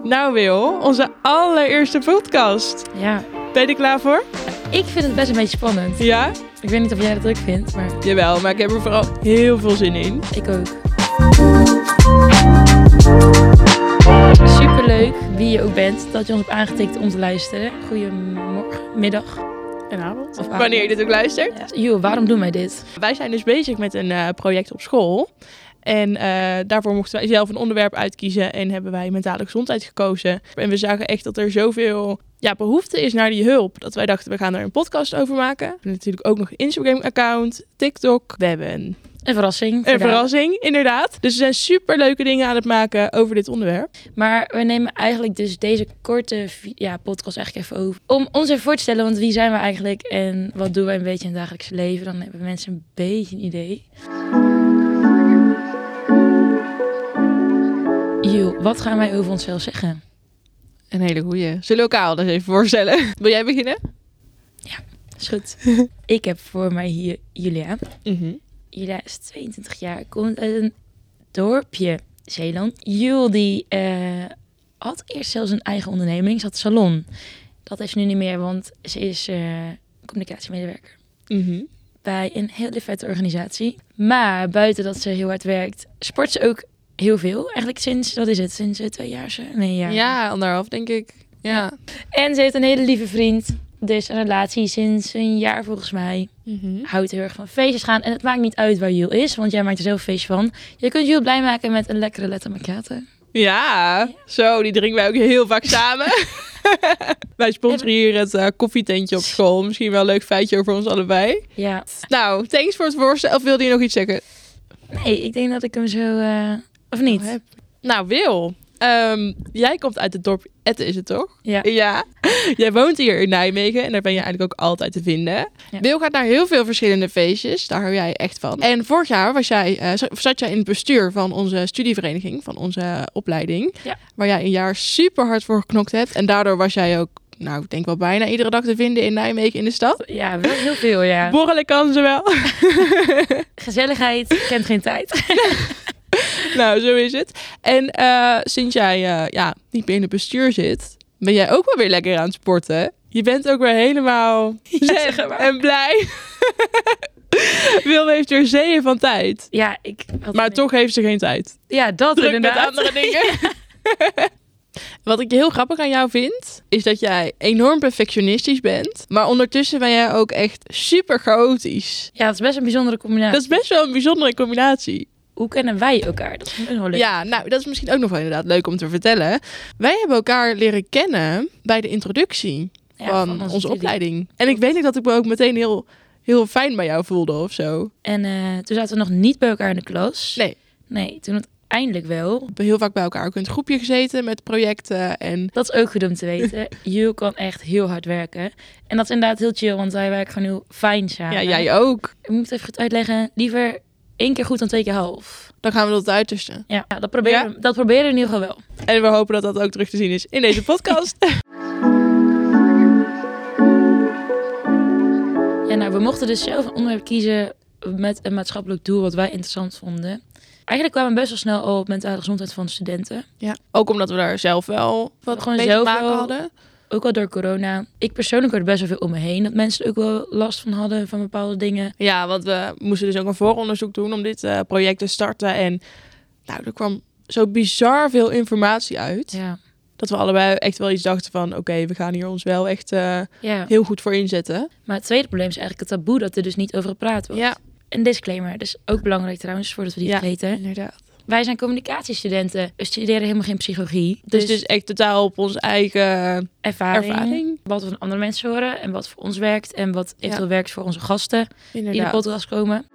Nou Wil, onze allereerste podcast. Ja. Ben je er klaar voor? Ik vind het best een beetje spannend. Ja? Ik weet niet of jij dat ook vindt, maar... Jawel, maar ik heb er vooral heel veel zin in. Ik ook. Superleuk, wie je ook bent, dat je ons hebt aangetikt om te luisteren. Goedemorgen, middag. En avond. Of avond. Wanneer je dit ook luistert. Ja. Joh, waarom doen wij dit? Wij zijn dus bezig met een project op school. En daarvoor mochten wij zelf een onderwerp uitkiezen en hebben wij mentale gezondheid gekozen. En we zagen echt dat er zoveel behoefte is naar die hulp. Dat wij dachten, we gaan er een podcast over maken. We hebben natuurlijk ook nog een Instagram-account, TikTok. We hebben een verrassing. Een verrassing, inderdaad. Dus we zijn super leuke dingen aan het maken over dit onderwerp. Maar we nemen eigenlijk dus deze korte podcast eigenlijk even over. Om ons even voor te stellen, want wie zijn we eigenlijk en wat doen wij een beetje in het dagelijkse leven? Dan hebben mensen een beetje een idee. Jo, wat gaan wij over onszelf zeggen? Een hele goeie. Zullen we elkaar al eens even voorstellen? Wil jij beginnen? Ja, is goed. Ik heb voor mij hier Julia. Mm-hmm. Julia is 22 jaar, komt uit een dorpje Zeeland. Jul die had eerst zelfs een eigen onderneming. Ze had een salon. Dat heeft ze nu niet meer, want ze is communicatiemedewerker. Mm-hmm. Bij een hele vette organisatie. Maar buiten dat ze heel hard werkt, sport ze ook heel veel. Eigenlijk sinds, wat is het? Sinds 2 jaar? Nee, een jaar. Ja, 1,5 denk ik. Ja. En ze heeft een hele lieve vriend. Dus een relatie sinds een jaar volgens mij. Mm-hmm. Houdt heel erg van feestjes gaan. En het maakt niet uit waar Jul is, want jij maakt er zelf een feestje van. Je kunt Jul blij maken met een lekkere latte macchiato. Ja, zo, die drinken wij ook heel vaak samen. Wij sponsoren hier het koffietentje op school. Misschien wel een leuk feitje over ons allebei. Ja. Nou, thanks voor het voorstel. Of wilde je nog iets zeggen? Nee, ik denk dat ik hem zo... of niet? Oh, nou, Wil. Jij komt uit het dorp Etten, is het toch? Ja. Ja. Jij woont hier in Nijmegen en daar ben je eigenlijk ook altijd te vinden. Ja. Wil gaat naar heel veel verschillende feestjes. Daar hou jij echt van. En vorig jaar zat jij in het bestuur van onze studievereniging, van onze opleiding. Ja. Waar jij een jaar super hard voor geknokt hebt. En daardoor was jij ook, nou, ik denk wel bijna iedere dag te vinden in Nijmegen in de stad. Ja, wel heel veel, ja. Borrelen kan ze wel. Gezelligheid kent geen tijd. Nou, zo is het. En sinds jij niet meer in het bestuur zit, ben jij ook wel weer lekker aan het sporten. Je bent ook weer helemaal zen en blij. Wil heeft er zeeën van tijd. Ja, maar toch heeft ze geen tijd. Ja, dat Druk inderdaad. met andere dingen. Wat ik heel grappig aan jou vind, is dat jij enorm perfectionistisch bent. Maar ondertussen ben jij ook echt super chaotisch. Ja, dat is best een bijzondere combinatie. Dat is best wel een bijzondere combinatie. Hoe kennen wij elkaar? Dat is wel leuk. Ja, nou, dat is misschien ook nog wel inderdaad leuk om te vertellen. Wij hebben elkaar leren kennen bij de introductie van onze opleiding. En ik weet niet dat ik me ook meteen heel fijn bij jou voelde of zo. En toen zaten we nog niet bij elkaar in de klas. Nee, toen uiteindelijk wel. We hebben heel vaak bij elkaar ook in het groepje gezeten met projecten. En dat is ook goed om te weten. Jul kan echt heel hard werken. En dat is inderdaad heel chill, want wij werken gewoon heel fijn samen. Ja, jij ook. Ik moet het even goed uitleggen. Liever 1 keer goed dan 2 keer half. Dan gaan we tot het uiterste. Ja, dat proberen we in ieder geval wel. En we hopen dat dat ook terug te zien is in deze podcast. Ja, nou, we mochten dus zelf een onderwerp kiezen met een maatschappelijk doel wat wij interessant vonden. Eigenlijk kwamen we best wel snel al op mentale gezondheid van studenten. Ja, ook omdat we daar zelf wel wat gewoon mee zelf te maken wel, hadden. Ook al door corona. Ik persoonlijk hoorde best wel veel om me heen. Dat mensen er ook wel last van hadden van bepaalde dingen. Ja, want we moesten dus ook een vooronderzoek doen om dit project te starten. En nou, er kwam zo bizar veel informatie uit. Ja. Dat we allebei echt wel iets dachten van, oké, we gaan hier ons wel echt heel goed voor inzetten. Maar het tweede probleem is eigenlijk het taboe dat er dus niet over gepraat wordt. Ja. Een disclaimer, dus ook belangrijk trouwens, voordat we die vergeten. Inderdaad. Wij zijn communicatiestudenten. We studeren helemaal geen psychologie. Dus het is echt totaal op ons eigen ervaring. Wat we van andere mensen horen en wat voor ons werkt. En wat eventueel werkt voor onze gasten die in de podcast komen.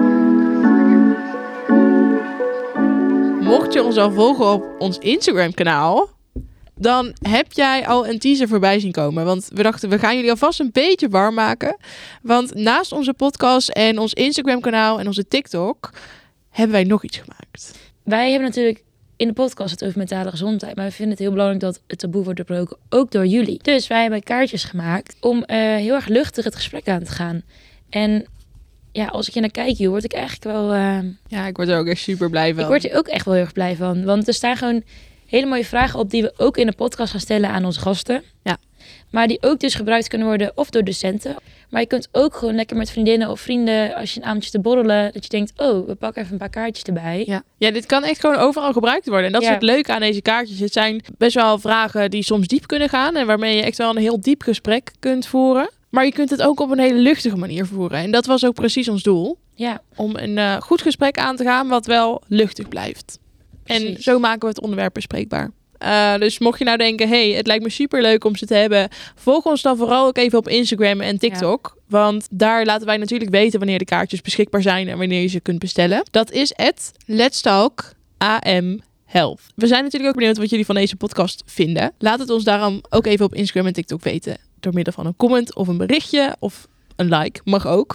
Mocht je ons al volgen op ons Instagram kanaal, dan heb jij al een teaser voorbij zien komen. Want we dachten, we gaan jullie alvast een beetje warm maken. Want naast onze podcast en ons Instagram kanaal en onze TikTok hebben wij nog iets gemaakt. Wij hebben natuurlijk in de podcast het over mentale gezondheid. Maar we vinden het heel belangrijk dat het taboe wordt doorbroken, ook door jullie. Dus wij hebben kaartjes gemaakt om heel erg luchtig het gesprek aan te gaan. En ja, als ik je naar kijk, word ik eigenlijk wel... Ja, ik word er ook echt super blij van. Ik word er ook echt wel heel erg blij van. Want er staan gewoon hele mooie vragen op die we ook in de podcast gaan stellen aan onze gasten. Ja. Maar die ook dus gebruikt kunnen worden of door docenten. Maar je kunt ook gewoon lekker met vriendinnen of vrienden, als je een avondje te borrelen, dat je denkt, oh, we pakken even een paar kaartjes erbij. Ja, dit kan echt gewoon overal gebruikt worden. En dat is het leuke aan deze kaartjes. Het zijn best wel vragen die soms diep kunnen gaan en waarmee je echt wel een heel diep gesprek kunt voeren. Maar je kunt het ook op een hele luchtige manier voeren. En dat was ook precies ons doel. Ja. Om een goed gesprek aan te gaan wat wel luchtig blijft. Precies. En zo maken we het onderwerp bespreekbaar. Dus mocht je nou denken, hey, het lijkt me superleuk om ze te hebben, volg ons dan vooral ook even op Instagram en TikTok. Ja. Want daar laten wij natuurlijk weten wanneer de kaartjes beschikbaar zijn en wanneer je ze kunt bestellen. Dat is @letstalkAMHealth. We zijn natuurlijk ook benieuwd wat jullie van deze podcast vinden. Laat het ons daarom ook even op Instagram en TikTok weten. Door middel van een comment of een berichtje of een like, mag ook.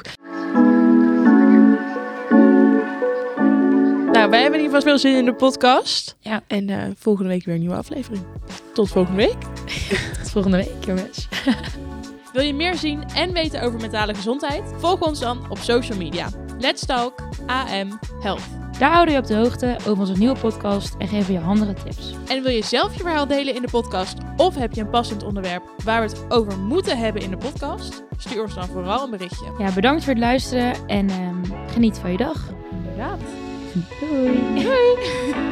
Nou, wij hebben in ieder geval veel zin in de podcast. Ja. En volgende week weer een nieuwe aflevering. Tot volgende week. Tot volgende week, jongens. Wil je meer zien en weten over mentale gezondheid? Volg ons dan op social media. Let's Talk AM Health. Daar houden we je op de hoogte over onze nieuwe podcast en geven je handige tips. En wil je zelf je verhaal delen in de podcast? Of heb je een passend onderwerp waar we het over moeten hebben in de podcast? Stuur ons dan vooral een berichtje. Ja, bedankt voor het luisteren en geniet van je dag. Inderdaad. Doei. Doei.